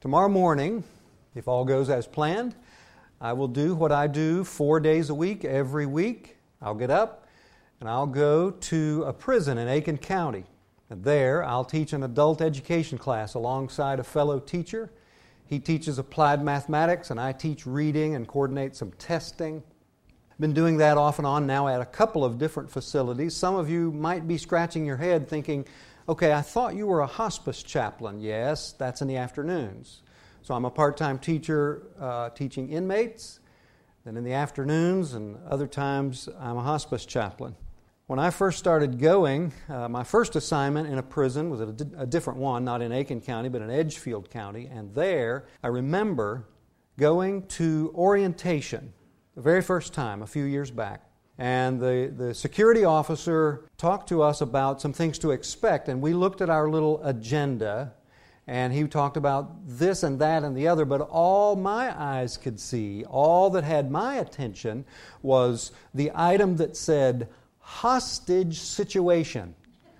Tomorrow morning, if all goes as planned, I will do what I do 4 days a week, every week. I'll get up and I'll go to a prison in Aiken County. And there, I'll teach an adult education class alongside a fellow teacher. He teaches applied mathematics, and I teach reading and coordinate some testing. I've been doing that off and on now at a couple of different facilities. Some of you might be scratching your head thinking, okay, I thought you were a hospice chaplain. Yes, that's in the afternoons. So I'm a part-time teacher teaching inmates. Then in the afternoons and other times, I'm a hospice chaplain. When I first started going, my first assignment in a prison was a different one, not in Aiken County, but in Edgefield County. And there, I remember going to orientation the very first time, a few years back. And the security officer talked to us about some things to expect. And we looked at our little agenda, and he talked about this and that and the other. But all my eyes could see, all that had my attention, was the item that said, hostage situation.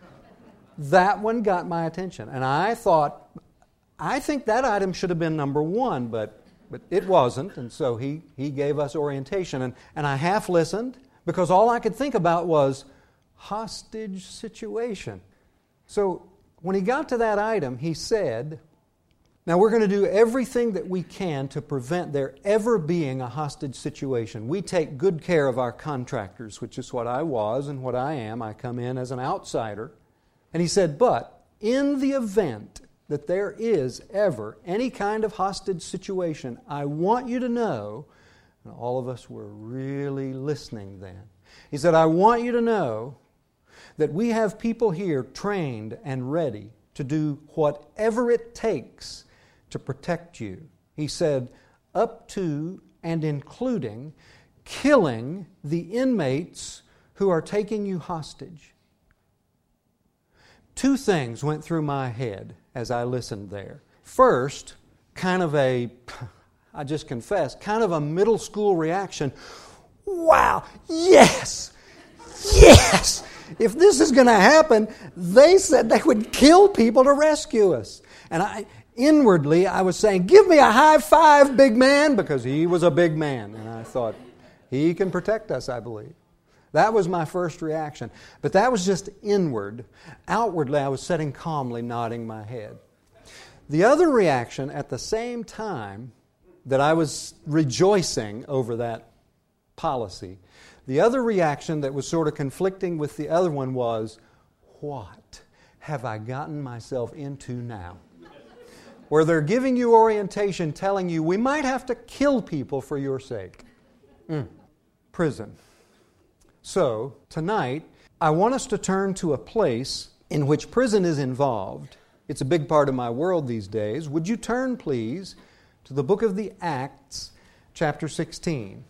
That one got my attention. And I thought, I think that item should have been number one, but it wasn't. And so he gave us orientation. And I half listened because all I could think about was hostage situation. So when he got to that item, he said, now we're going to do everything that we can to prevent there ever being a hostage situation. We take good care of our contractors, which is what I was and what I am. I come in as an outsider. And he said, but in the event that there is ever any kind of hostage situation, I want you to know, and all of us were really listening then. He said, I want you to know that we have people here trained and ready to do whatever it takes to protect you. He said, up to and including killing the inmates who are taking you hostage. Two things went through my head as I listened there. First, kind of a middle school reaction. Wow, yes, yes! If this is going to happen, they said they would kill people to rescue us. And inwardly, I was saying, give me a high five, big man, because he was a big man. And I thought, he can protect us, I believe. That was my first reaction. But that was just inward. Outwardly, I was sitting calmly, nodding my head. The other reaction at the same time that I was rejoicing over that policy, the other reaction that was sort of conflicting with the other one was, what have I gotten myself into now? Where they're giving you orientation, telling you we might have to kill people for your sake. Prison. So, tonight, I want us to turn to a place in which prison is involved. It's a big part of my world these days. Would you turn, please, to the book of the Acts, chapter 16.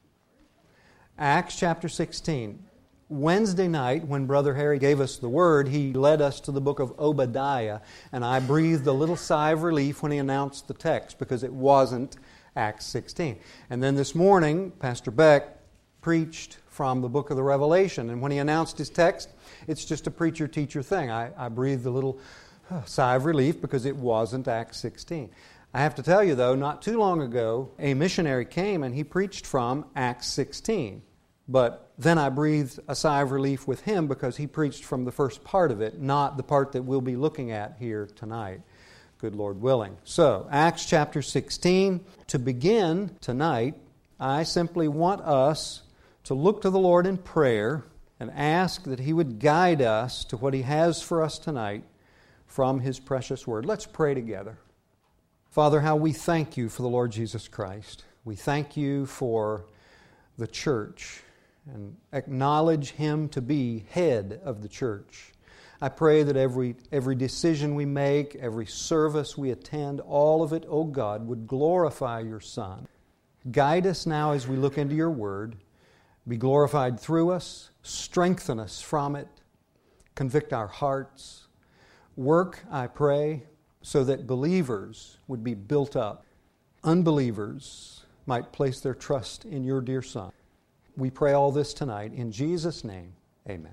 Acts chapter 16. Wednesday night, when Brother Harry gave us the word, he led us to the book of Obadiah, and I breathed a little sigh of relief when he announced the text, because it wasn't Acts 16. And then this morning, Pastor Beck preached from the book of the Revelation, and when he announced his text, it's just a preacher-teacher thing. I breathed a little sigh of relief because it wasn't Acts 16. I have to tell you, though, not too long ago, a missionary came and he preached from Acts 16. But then I breathed a sigh of relief with him because he preached from the first part of it, not the part that we'll be looking at here tonight, good Lord willing. So, Acts chapter 16. To begin tonight, I simply want us to look to the Lord in prayer and ask that He would guide us to what He has for us tonight from His precious Word. Let's pray together. Father, how we thank You for the Lord Jesus Christ. We thank You for the church and acknowledge Him to be head of the church. I pray that every decision we make, every service we attend, all of it, oh God, would glorify Your Son. Guide us now as we look into Your Word. Be glorified through us. Strengthen us from it. Convict our hearts. Work, I pray, so that believers would be built up. Unbelievers might place their trust in Your dear Son. We pray all this tonight in Jesus' name. Amen.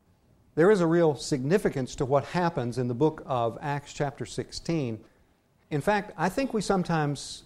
There is a real significance to what happens in the book of Acts chapter 16. In fact, I think we sometimes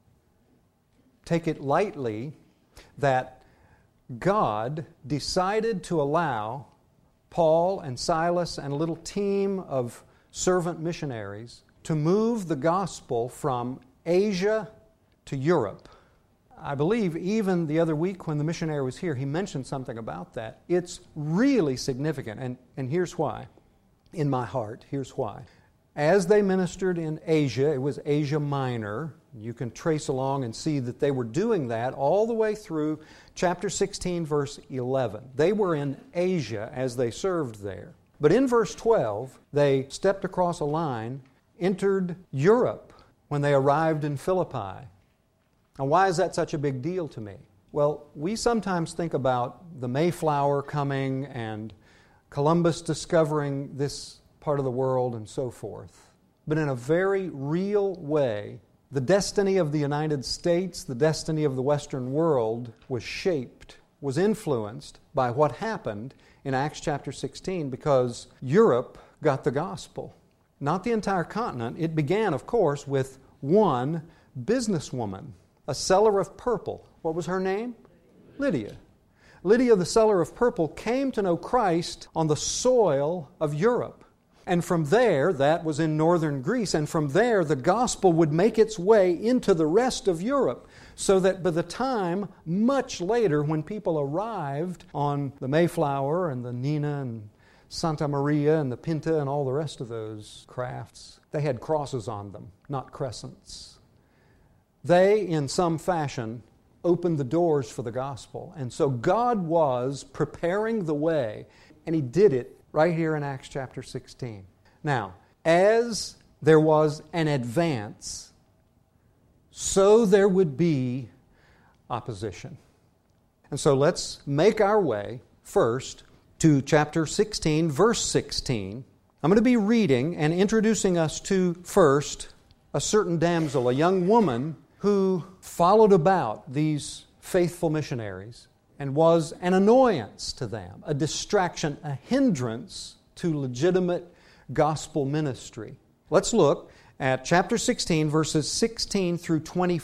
take it lightly that God decided to allow Paul and Silas and a little team of servant missionaries to move the gospel from Asia to Europe. I believe even the other week when the missionary was here, he mentioned something about that. It's really significant, and here's why. In my heart, here's why. As they ministered in Asia, it was Asia Minor. You can trace along and see that they were doing that all the way through chapter 16, verse 11. They were in Asia as they served there. But in verse 12, they stepped across a line, entered Europe when they arrived in Philippi. Now, why is that such a big deal to me? Well, we sometimes think about the Mayflower coming and Columbus discovering this part of the world and so forth. But in a very real way, the destiny of the United States, the destiny of the Western world was shaped, was influenced by what happened in Acts chapter 16 because Europe got the gospel. Not the entire continent. It began, of course, with one businesswoman, a seller of purple. What was her name? Lydia. Lydia, the seller of purple, came to know Christ on the soil of Europe. And from there, that was in northern Greece, and from there the gospel would make its way into the rest of Europe, so that by the time, much later, when people arrived on the Mayflower and the Nina and Santa Maria and the Pinta and all the rest of those crafts, they had crosses on them, not crescents. They, in some fashion, opened the doors for the gospel. And so God was preparing the way, and He did it right here in Acts chapter 16. Now, as there was an advance, so there would be opposition. And so let's make our way first to chapter 16, verse 16. I'm going to be reading and introducing us to first a certain damsel, a young woman who followed about these faithful missionaries and was an annoyance to them, a distraction, a hindrance to legitimate gospel ministry. Let's look at chapter 16, verses 16 through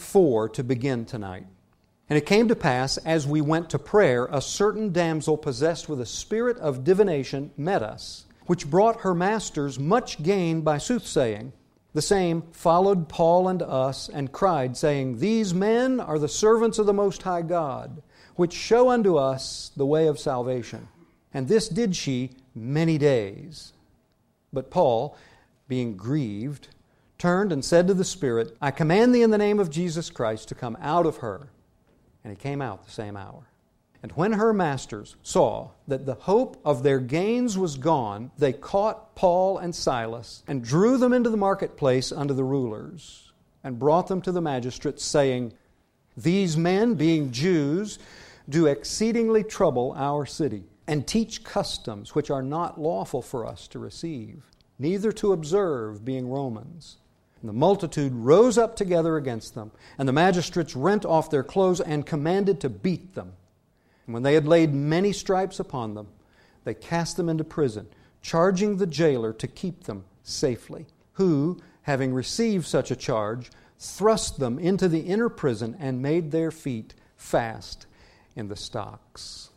24 to begin tonight. And it came to pass, as we went to prayer, a certain damsel possessed with a spirit of divination met us, which brought her masters much gain by soothsaying. The same followed Paul and us, and cried, saying, These men are the servants of the Most High God, which show unto us the way of salvation. And this did she many days. But Paul, being grieved, turned and said to the Spirit, I command thee in the name of Jesus Christ to come out of her. And he came out the same hour. And when her masters saw that the hope of their gains was gone, they caught Paul and Silas and drew them into the marketplace unto the rulers and brought them to the magistrates, saying, These men, being Jews, do exceedingly trouble our city, and teach customs which are not lawful for us to receive, neither to observe, being Romans. And the multitude rose up together against them, and the magistrates rent off their clothes and commanded to beat them. And when they had laid many stripes upon them, they cast them into prison, charging the jailer to keep them safely, who, having received such a charge, thrust them into the inner prison and made their feet fast in the stocks.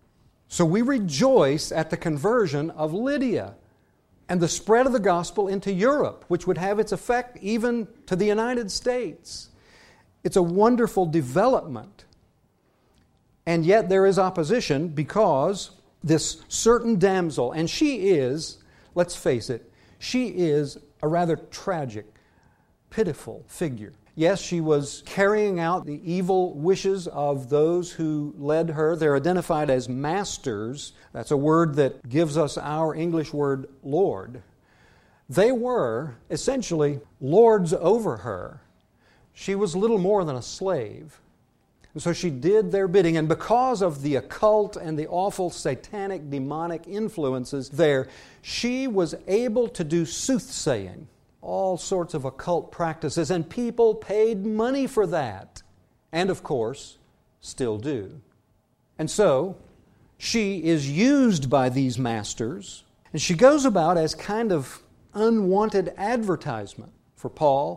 So we rejoice at the conversion of Lydia and the spread of the gospel into Europe, which would have its effect even to the United States. It's a wonderful development. And yet there is opposition because this certain damsel, and she is, let's face it, she is a rather tragic, pitiful figure. Yes, she was carrying out the evil wishes of those who led her. They're identified as masters. That's a word that gives us our English word Lord. They were essentially lords over her. She was little more than a slave. And so she did their bidding, and because of the occult and the awful satanic, demonic influences there, she was able to do soothsaying, all sorts of occult practices, and people paid money for that, and of course, still do. And so, she is used by these masters, and she goes about as kind of unwanted advertisement for Paul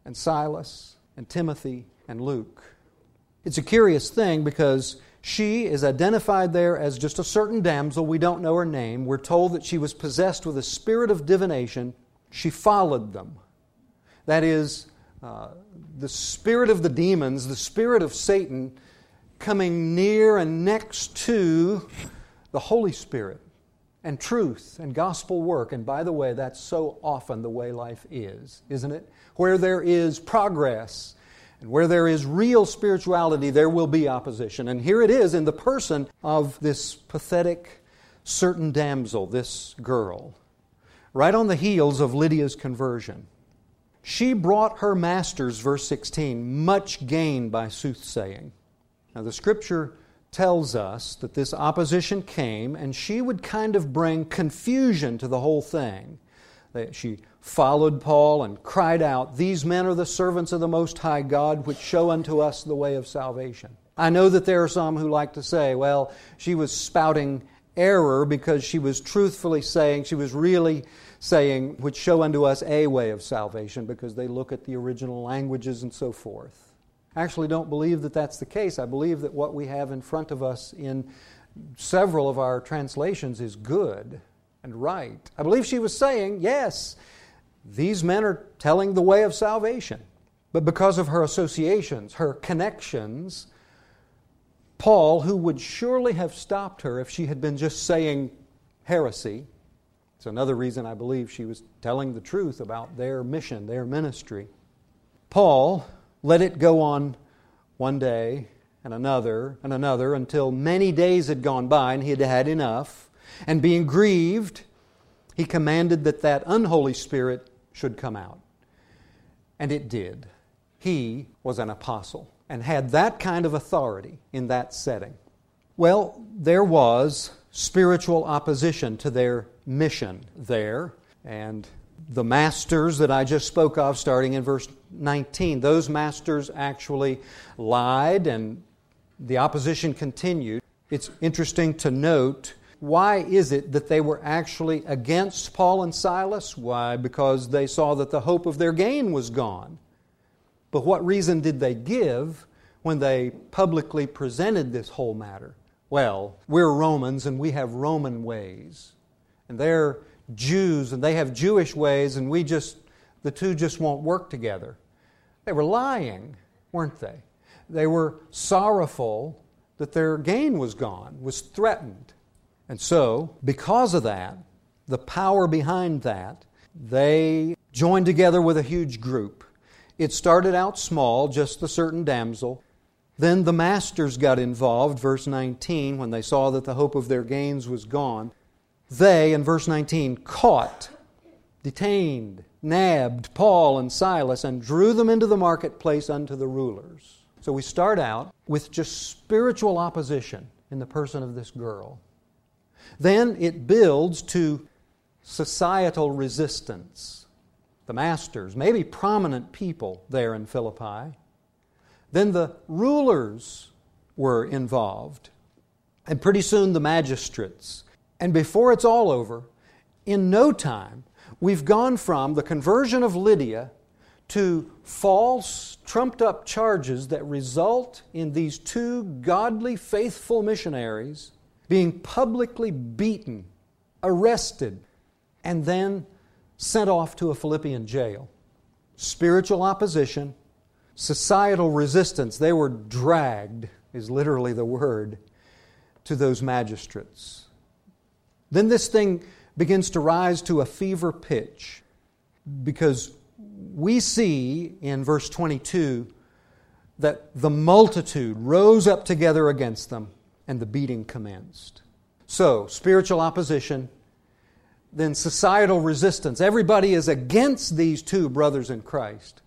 and Silas and Timothy and Luke. It's a curious thing because she is identified there as just a certain damsel. We don't know her name. We're told that she was possessed with a spirit of divination. She followed them. That is, the spirit of the demons, the spirit of Satan, coming near and next to the Holy Spirit and truth and gospel work. And by the way, that's so often the way life is, isn't it? Where there is progress and where there is real spirituality, there will be opposition. And here it is in the person of this pathetic, certain damsel, this girl, right on the heels of Lydia's conversion. She brought her masters, verse 16, much gain by soothsaying. Now the Scripture tells us that this opposition came, and she would kind of bring confusion to the whole thing. She followed Paul and cried out, "These men are the servants of the Most High God, which show unto us the way of salvation." I know that there are some who like to say, well, she was spouting error because she was truthfully saying, she was really saying, which show unto us a way of salvation, because they look at the original languages and so forth. I actually don't believe that that's the case. I believe that what we have in front of us in several of our translations is good and right. I believe she was saying, yes, these men are telling the way of salvation. But because of her associations, her connections, Paul, who would surely have stopped her if she had been just saying heresy, it's another reason I believe she was telling the truth about their mission, their ministry. Paul let it go on one day and another until many days had gone by and he had had enough. And being grieved, he commanded that that unholy spirit should come out. And it did. He was an apostle and had that kind of authority in that setting. Well, there was spiritual opposition to their mission there. And the masters that I just spoke of, starting in verse 19, those masters actually lied and the opposition continued. It's interesting to note, why is it that they were actually against Paul and Silas? Why? Because they saw that the hope of their gain was gone. But what reason did they give when they publicly presented this whole matter? Well, we're Romans and we have Roman ways. And they're Jews and they have Jewish ways, and the two just won't work together. They were lying, weren't they? They were sorrowful that their gain was gone, was threatened. And so, because of that, the power behind that, they joined together with a huge group. It started out small, just the certain damsel. Then the masters got involved, verse 19, when they saw that the hope of their gains was gone. They, in verse 19, caught, detained, nabbed Paul and Silas and drew them into the marketplace unto the rulers. So we start out with just spiritual opposition in the person of this girl. Then it builds to societal resistance. The masters, maybe prominent people there in Philippi. Then the rulers were involved. And pretty soon the magistrates. And before it's all over, in no time, we've gone from the conversion of Lydia to false, trumped-up charges that result in these two godly, faithful missionaries being publicly beaten, arrested, and then sent off to a Philippian jail. Spiritual opposition, societal resistance. They were dragged, is literally the word, to those magistrates. Then this thing begins to rise to a fever pitch, because we see in verse 22 that the multitude rose up together against them and the beating commenced. So, spiritual opposition, then societal resistance. Everybody is against these two brothers in Christ.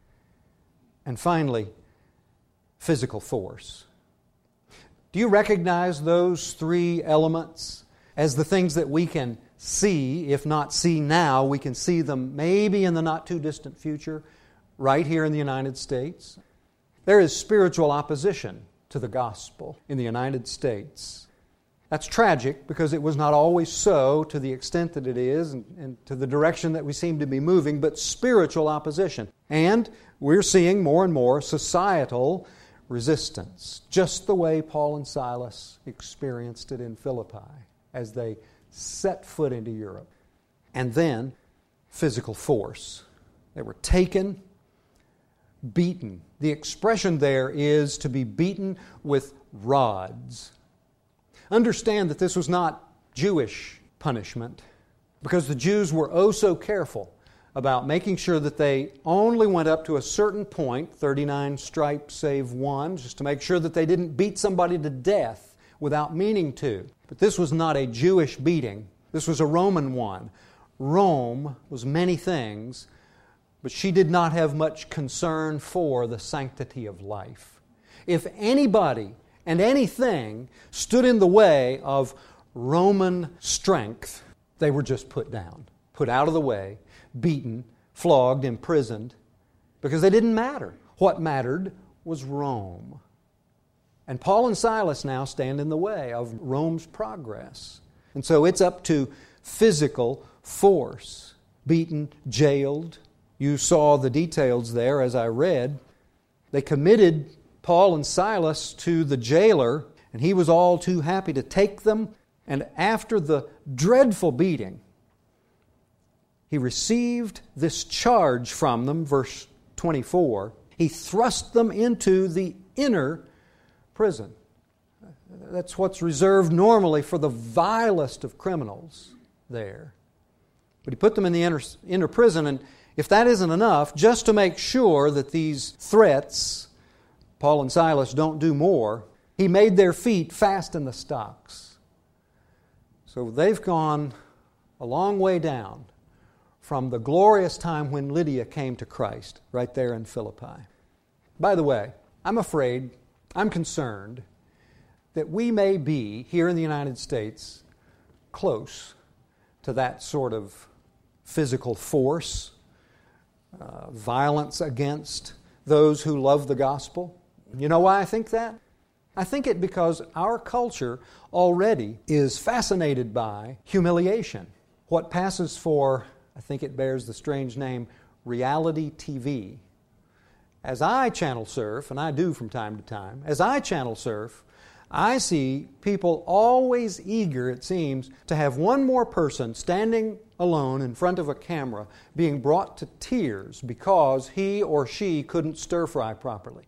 And finally, physical force. Do you recognize those three elements as the things that we can see? If not see now, we can see them maybe in the not too distant future, right here in the United States. There is spiritual opposition to the gospel in the United States. That's tragic because it was not always so to the extent that it is and to the direction that we seem to be moving, but spiritual opposition. And we're seeing more and more societal resistance, just the way Paul and Silas experienced it in Philippi as they set foot into Europe. And then physical force. They were taken, beaten. The expression there is to be beaten with rods. Understand that this was not Jewish punishment, because the Jews were oh so careful about making sure that they only went up to a certain point, 39 stripes save one, just to make sure that they didn't beat somebody to death without meaning to. But this was not a Jewish beating. This was a Roman one. Rome was many things, but she did not have much concern for the sanctity of life. If anybody and anything stood in the way of Roman strength, they were just put down, put out of the way, beaten, flogged, imprisoned, because they didn't matter. What mattered was Rome. And Paul and Silas now stand in the way of Rome's progress. And so it's up to physical force. Beaten, jailed. You saw the details there as I read. They committed Paul and Silas to the jailer, and he was all too happy to take them. And after the dreadful beating, he received this charge from them, verse 24. He thrust them into the inner prison. That's what's reserved normally for the vilest of criminals there. But he put them in the inner prison, and if that isn't enough, just to make sure that these threats, Paul and Silas, don't do more, he made their feet fast in the stocks. So they've gone a long way down from the glorious time when Lydia came to Christ, right there in Philippi. By the way, I'm concerned that we may be, here in the United States, close to that sort of physical force, violence against those who love the gospel. You know why I think that? I think it because our culture already is fascinated by humiliation. What passes for, I think it bears the strange name, reality TV. As I channel surf, and I do from time to time, as I channel surf, I see people always eager, it seems, to have one more person standing alone in front of a camera being brought to tears because he or she couldn't stir fry properly.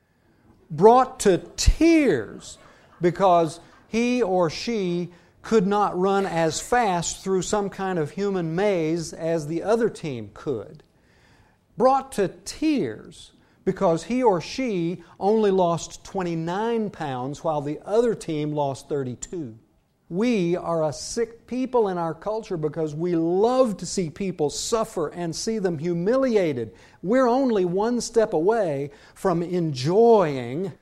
Brought to tears because he or she could not run as fast through some kind of human maze as the other team could. Brought to tears because he or she only lost 29 pounds while the other team lost 32. We are a sick people in our culture because we love to see people suffer and see them humiliated. We're only one step away from enjoying,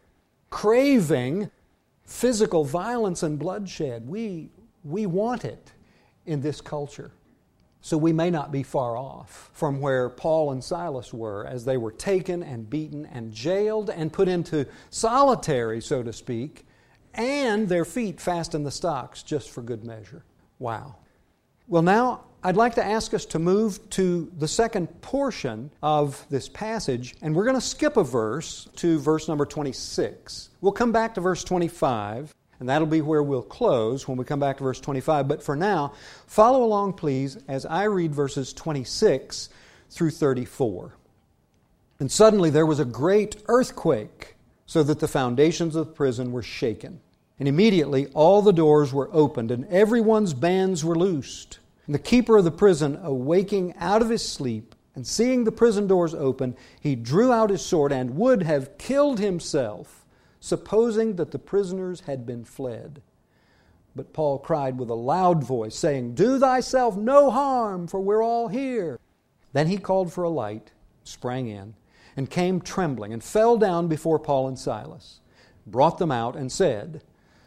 craving physical violence and bloodshed. We want it in this culture. So we may not be far off from where Paul and Silas were as they were taken and beaten and jailed and put into solitary, so to speak, and their feet fast in the stocks just for good measure. Wow. Well, now I'd like to ask us to move to the second portion of this passage, and we're going to skip a verse to verse number 26. We'll come back to verse 25. And that'll be where we'll close when we come back to verse 25. But for now, follow along, please, as I read verses 26 through 34. And suddenly there was a great earthquake, so that the foundations of the prison were shaken. And immediately all the doors were opened, and everyone's bands were loosed. And the keeper of the prison, awaking out of his sleep, and seeing the prison doors open, he drew out his sword and would have killed himself, supposing that the prisoners had been fled. But Paul cried with a loud voice, saying, "Do thyself no harm, for we're all here." Then he called for a light, sprang in, and came trembling, and fell down before Paul and Silas, brought them out, and said,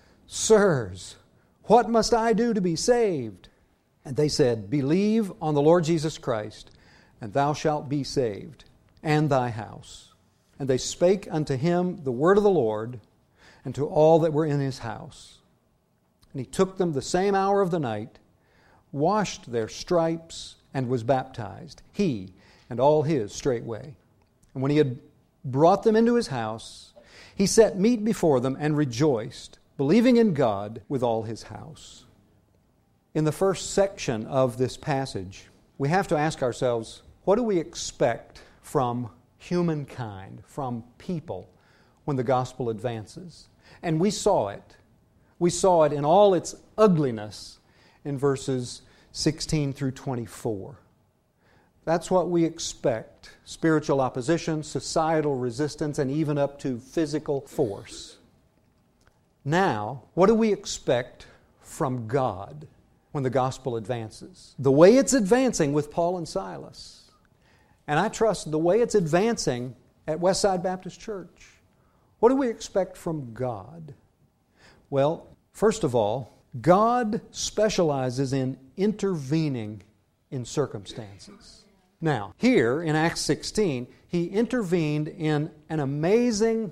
"Sirs, what must I do to be saved?" And they said, "Believe on the Lord Jesus Christ, and thou shalt be saved, and thy house." And they spake unto him the word of the Lord, and to all that were in his house. And he took them the same hour of the night, washed their stripes, and was baptized, he and all his straightway. And when he had brought them into his house, he set meat before them and rejoiced, believing in God with all his house. In the first section of this passage, we have to ask ourselves, what do we expect from humankind, from people, when the gospel advances? And we saw it. We saw it in all its ugliness in verses 16 through 24. That's what we expect. Spiritual opposition, societal resistance, and even up to physical force. Now, what do we expect from God when the gospel advances? The way it's advancing with Paul and Silas. And I trust the way it's advancing at Westside Baptist Church. What do we expect from God? Well, first of all, God specializes in intervening in circumstances. Now, here in Acts 16, He intervened in an amazing,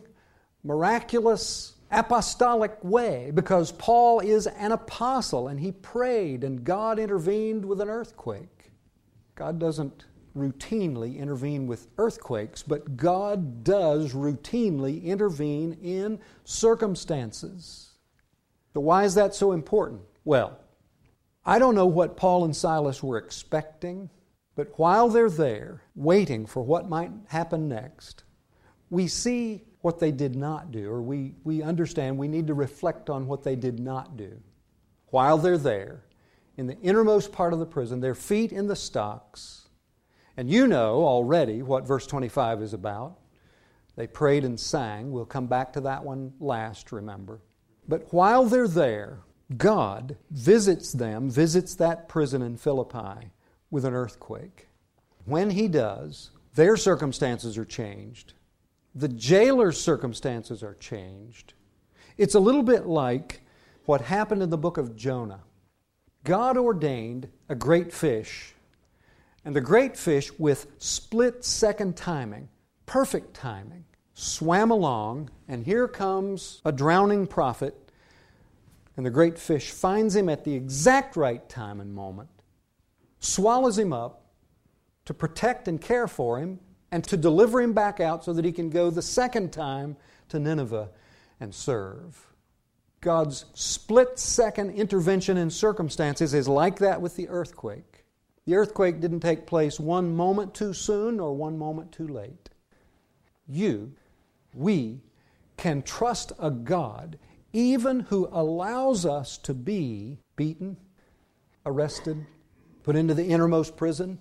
miraculous, apostolic way because Paul is an apostle and he prayed and God intervened with an earthquake. God doesn't routinely intervene with earthquakes, but God does routinely intervene in circumstances. So why is that so important? Well, I don't know what Paul and Silas were expecting, but while they're there, waiting for what might happen next, we see what they did not do, or we understand we need to reflect on what they did not do. While they're there, in the innermost part of the prison, their feet in the stocks, and you know already what verse 25 is about. They prayed and sang. We'll come back to that one last, remember. But while they're there, God visits them, visits that prison in Philippi with an earthquake. When He does, their circumstances are changed. The jailer's circumstances are changed. It's a little bit like what happened in the book of Jonah. God ordained a great fish, and the great fish, with split-second timing, perfect timing, swam along, and here comes a drowning prophet, and the great fish finds him at the exact right time and moment, swallows him up to protect and care for him, and to deliver him back out so that he can go the second time to Nineveh and serve. God's split-second intervention in circumstances is like that with the earthquake. The earthquake didn't take place one moment too soon or one moment too late. We can trust a God even who allows us to be beaten, arrested, put into the innermost prison,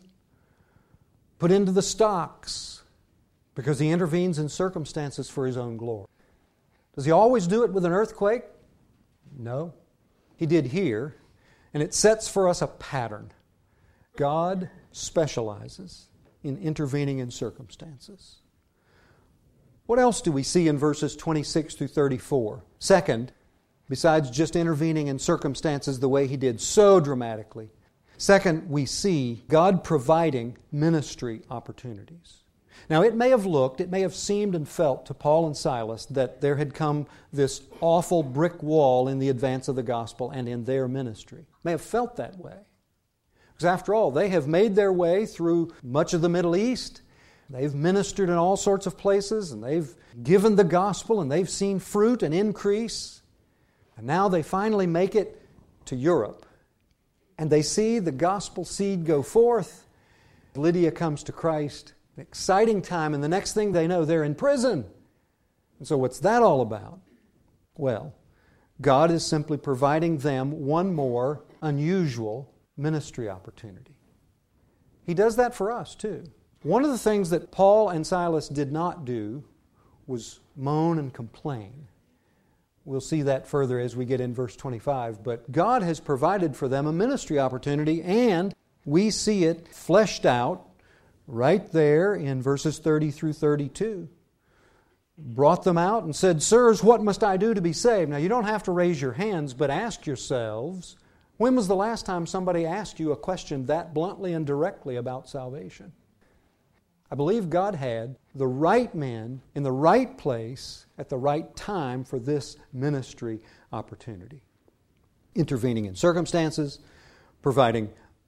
put into the stocks, because He intervenes in circumstances for His own glory. Does He always do it with an earthquake? No. He did here, and it sets for us a pattern. God specializes in intervening in circumstances. What else do we see in verses 26 through 34? Second, besides just intervening in circumstances the way He did so dramatically, second, we see God providing ministry opportunities. Now, it may have seemed and felt to Paul and Silas that there had come this awful brick wall in the advance of the gospel and in their ministry. May have felt that way. Because after all, they have made their way through much of the Middle East. They've ministered in all sorts of places, and they've given the gospel, and they've seen fruit and increase. And now they finally make it to Europe. And they see the gospel seed go forth. Lydia comes to Christ. An exciting time, and the next thing they know, they're in prison. And so what's that all about? Well, God is simply providing them one more unusual ministry opportunity. He does that for us too. One of the things that Paul and Silas did not do was moan and complain. We'll see that further as we get in verse 25. But God has provided for them a ministry opportunity, and we see it fleshed out right there in verses 30 through 32. Brought them out and said, "Sirs, what must I do to be saved?" Now, you don't have to raise your hands, but ask yourselves, when was the last time somebody asked you a question that bluntly and directly about salvation? I believe God had the right men in the right place at the right time for this ministry opportunity. intervening in circumstances, providing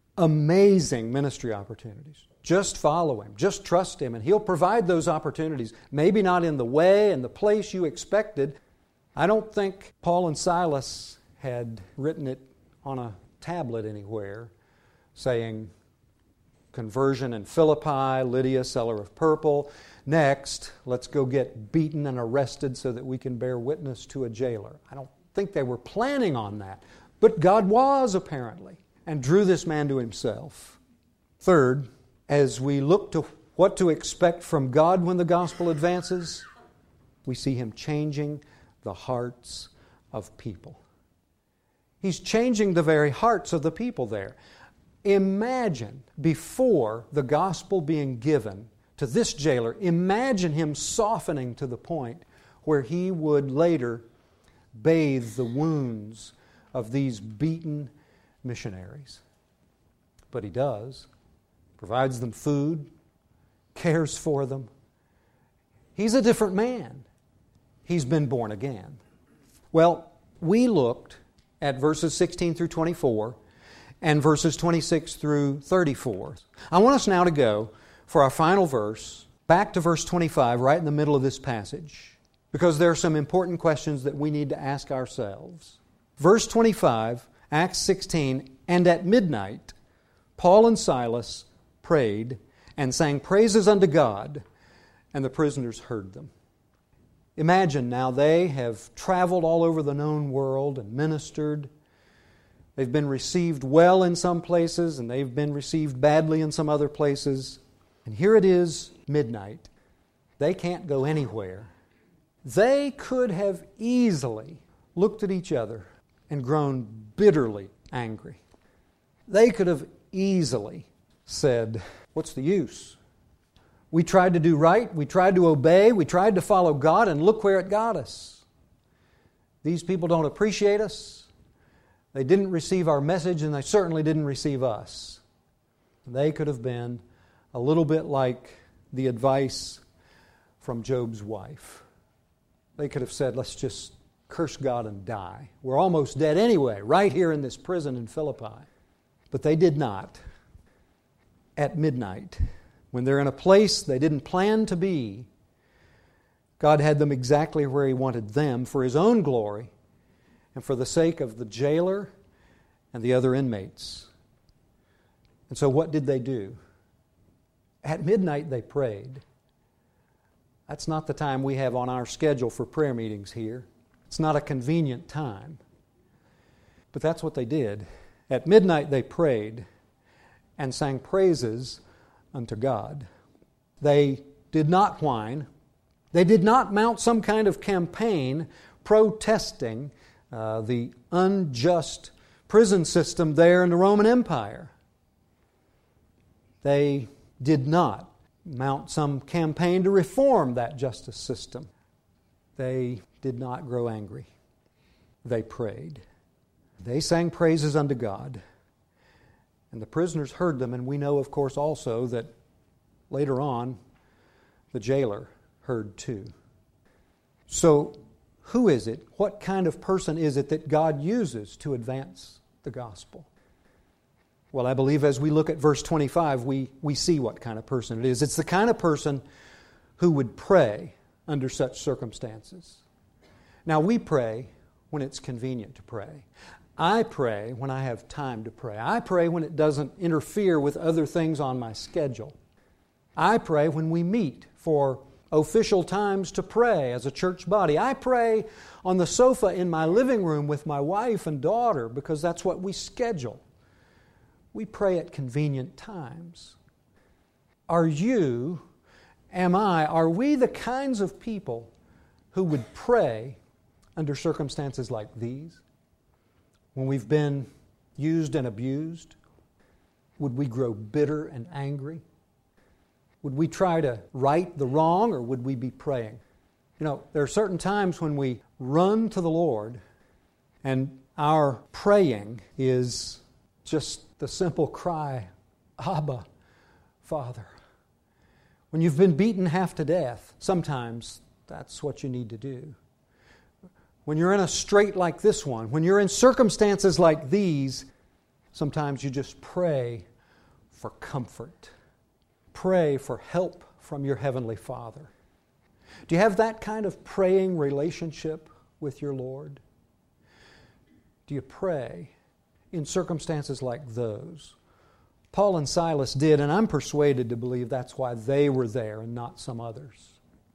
amazing ministry opportunities. Just follow Him. Just trust Him, and He'll provide those opportunities. Maybe not in the way and the place you expected. I don't think Paul and Silas had written it on a tablet anywhere, saying, conversion in Philippi, Lydia, seller of purple. Next, let's go get beaten and arrested so that we can bear witness to a jailer. I don't think they were planning on that. But God was, apparently, and drew this man to Himself. Third, as we look to what to expect from God when the gospel advances, we see Him changing the hearts of people. He's changing the very hearts of the people there. Imagine, before the gospel being given to this jailer, imagine him softening to the point where he would later bathe the wounds of these beaten missionaries. But he does. Provides them food, cares for them. He's a different man. He's been born again. Well, we looked at verses 16 through 24 and verses 26 through 34. I want us now to go for our final verse, back to verse 25, right in the middle of this passage, because there are some important questions that we need to ask ourselves. Verse 25, Acts 16, and at midnight, Paul and Silas prayed and sang praises unto God, and the prisoners heard them. Imagine now they have traveled all over the known world and ministered. They've been received well in some places, and they've been received badly in some other places. And here it is, midnight. They can't go anywhere. They could have easily looked at each other and grown bitterly angry. They could have easily said, "What's the use? We tried to do right, we tried to obey, we tried to follow God, and look where it got us. These people don't appreciate us. They didn't receive our message, and they certainly didn't receive us." They could have been a little bit like the advice from Job's wife. They could have said, "Let's just curse God and die. We're almost dead anyway, right here in this prison in Philippi." But they did not. At midnight, when they're in a place they didn't plan to be, God had them exactly where He wanted them for His own glory and for the sake of the jailer and the other inmates. And so what did they do? At midnight they prayed. That's not the time we have on our schedule for prayer meetings here. It's not a convenient time. But that's what they did. At midnight they prayed and sang praises unto God. They did not whine. They did not mount some kind of campaign protesting the unjust prison system there in the Roman Empire. They did not mount some campaign to reform that justice system. They did not grow angry. They prayed. They sang praises unto God. And the prisoners heard them, and we know, of course, also that later on, the jailer heard too. So, who is it? What kind of person is it that God uses to advance the gospel? Well, I believe as we look at verse 25, we see what kind of person it is. It's the kind of person who would pray under such circumstances. Now, we pray when it's convenient to pray. I pray when I have time to pray. I pray when it doesn't interfere with other things on my schedule. I pray when we meet for official times to pray as a church body. I pray on the sofa in my living room with my wife and daughter because that's what we schedule. We pray at convenient times. Are we the kinds of people who would pray under circumstances like these? When we've been used and abused? Would we grow bitter and angry? Would we try to right the wrong, or would we be praying? You know, there are certain times when we run to the Lord and our praying is just the simple cry, "Abba, Father." When you've been beaten half to death, sometimes that's what you need to do. when you're in a strait like this one, when you're in circumstances like these, sometimes you just pray for comfort. Pray for help from your Heavenly Father. Do you have that kind of praying relationship with your Lord? Do you pray in circumstances like those? Paul and Silas did, and I'm persuaded to believe that's why they were there and not some others.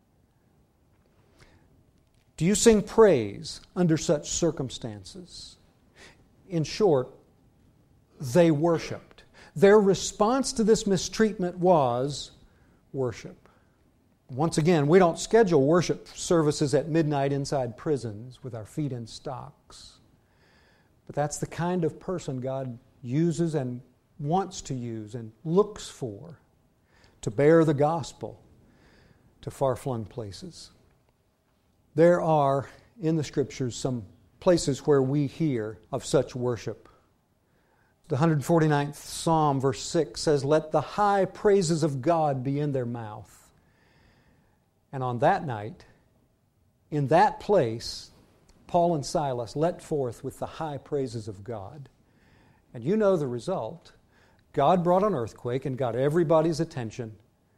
Do you sing praise under such circumstances? In short, they worshiped. Their response to this mistreatment was worship. Once again, we don't schedule worship services at midnight inside prisons with our feet in stocks. But that's the kind of person God uses and wants to use and looks for to bear the gospel to far-flung places. There are, in the Scriptures, some places where we hear of such worship. The 149th Psalm, verse 6 says, "Let the high praises of God be in their mouth." And on that night, in that place, Paul and Silas let forth with the high praises of God. And you know the result. God brought an earthquake and got everybody's attention.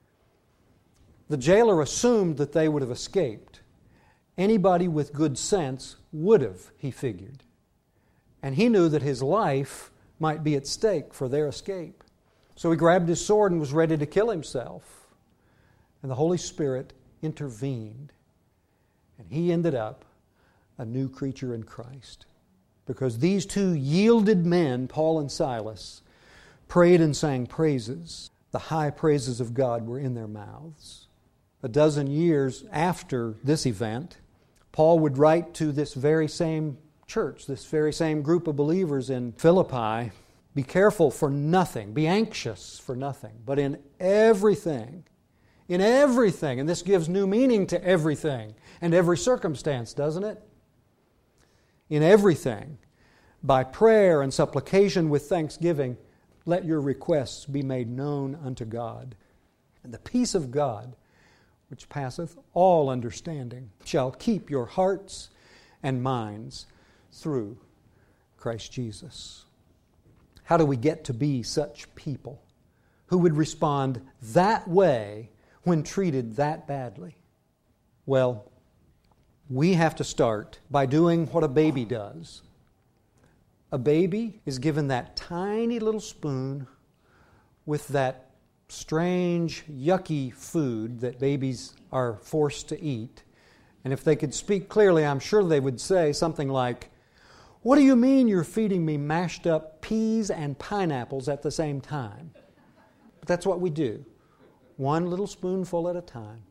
The jailer assumed that they would have escaped. Anybody with good sense would have, he figured. And he knew that his life might be at stake for their escape. So he grabbed his sword and was ready to kill himself. And the Holy Spirit intervened. And he ended up a new creature in Christ. Because these two yielded men, Paul and Silas, prayed and sang praises. The high praises of God were in their mouths. A dozen years after this event, Paul would write to this very same church, this very same group of believers in Philippi, "Be careful for nothing, be anxious for nothing, but in everything, and this gives new meaning to everything and every circumstance, doesn't it? In everything, by prayer and supplication with thanksgiving, let your requests be made known unto God. And the peace of God, which passeth all understanding, shall keep your hearts and minds through Christ Jesus." How do we get to be such people who would respond that way when treated that badly? Well, we have to start by doing what a baby does. A baby is given that tiny little spoon with that strange, yucky food that babies are forced to eat. And if they could speak clearly, I'm sure they would say something like, "What do you mean you're feeding me mashed up peas and pineapples at the same time?" But that's what we do. One little spoonful at a time.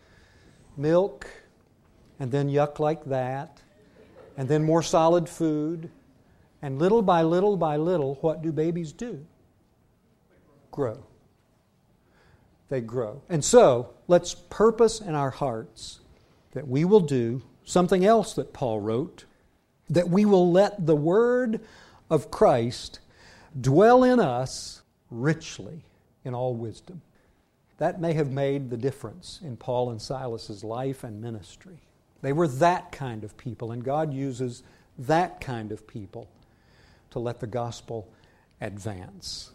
Milk, and then yuck like that, and then more solid food. And little by little by little, what do babies do? Grow. They grow. And so, let's purpose in our hearts that we will do something else that Paul wrote, that we will let the Word of Christ dwell in us richly in all wisdom. That may have made the difference in Paul and Silas's life and ministry. They were that kind of people, and God uses that kind of people to let the gospel advance.